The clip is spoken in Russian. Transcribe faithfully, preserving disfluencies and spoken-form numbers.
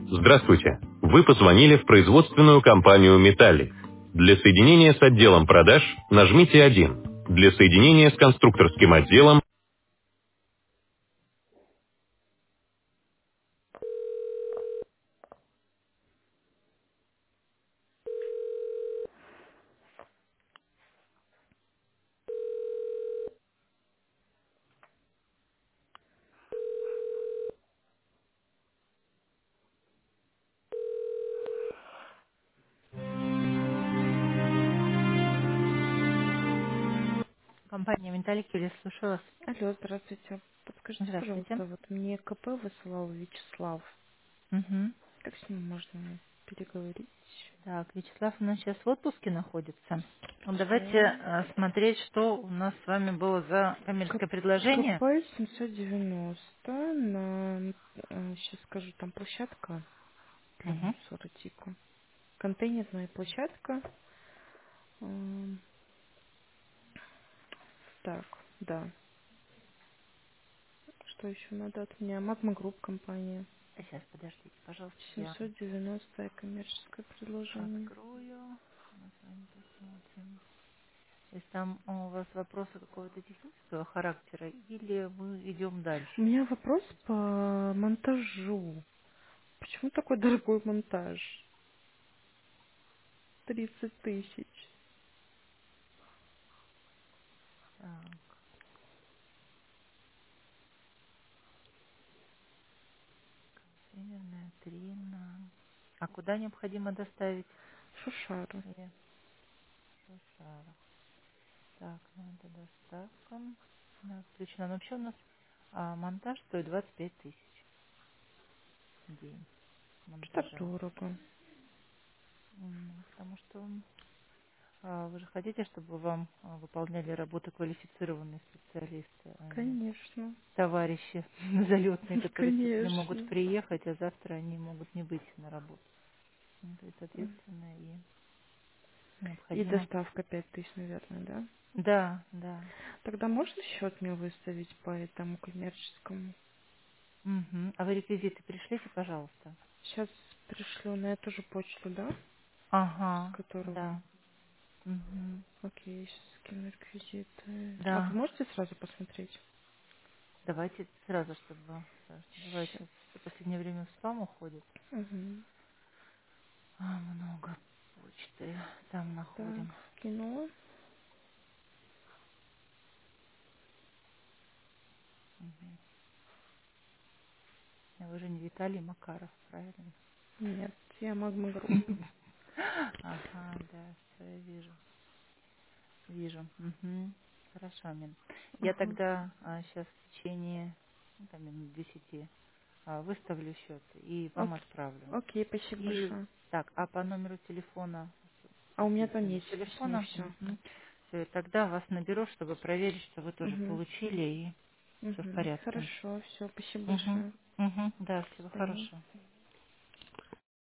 Здравствуйте. Вы позвонили в производственную компанию «Металлик». Для соединения с отделом продаж нажмите один. Для соединения с конструкторским отделом... Компания «Металлик», Юлия, слушаю вас. Алло, здравствуйте. Подскажите, Здравствуйте. пожалуйста, вот мне КП высылал Вячеслав. Мгм. Как с ним можно переговорить? Так, Вячеслав у нас сейчас в отпуске находится. Ну, давайте Все. э, смотреть, что у нас с вами было за коммерческое предложение. КП семьсот девяносто на, сейчас скажу, там площадка для Мгм. мусора типа. Контейнерная площадка. М, Так, да. Что еще надо от меня? Магма Групп компания. Сейчас, подождите, пожалуйста, я семьсот девяносто коммерческое предложение. открою. Мы с вами посмотрим. То есть там а, у вас вопросы какого-то технического характера или мы идем У дальше? меня вопрос по монтажу. Почему такой дорогой монтаж? Тридцать тысяч. Так, примерно три на... А куда необходимо доставить? Шушара. Или Шушара. Так, ну это доставка. Да, включено. Но вообще у нас а, монтаж стоит двадцать пять тысяч в день Что так монтажа. дорого? М, Потому что а, вы же хотите, чтобы вам а, выполняли работу квалифицированные специалисты, а не Конечно. товарищи залетные, которые сегодня могут Конечно. приехать, а завтра они могут не выйти на работу. Ну, то есть, М. соответственно, и И необходимо. доставка пять тысяч, наверное, да? Да, да. Тогда можно счет мне выставить по этому коммерческому? Мгм. А вы реквизиты пришлите, пожалуйста. Сейчас пришлю на эту же почту, да? С Ага, которого... да. Мгм. Окей, сейчас скину реквизиты. А вы Да. можете сразу посмотреть? Давайте сразу, чтобы... Потому что бывает Щас. сейчас в последнее время в спам уходит. Угу. А, много почты там Так, находим. скинула. Мгм. А вы же не Виталий Макаров, правильно? Нет, я Магма Групп. Ага, да, все, я вижу. Вижу. Мгм. Хорошо, Мин. Я Ага. тогда сейчас в течение ну, там, минут десяти а, выставлю счет и вам Окей, отправлю. окей, спасибо И большое. так, а по номеру телефона, А у меня есть там номер есть вписано телефона, все. все, тогда вас наберу, чтобы проверить, что вы тоже Угу. получили и все в Угу. порядке. Хорошо, все, спасибо Угу. большое. Угу. Да, До всего свидания. хорошего.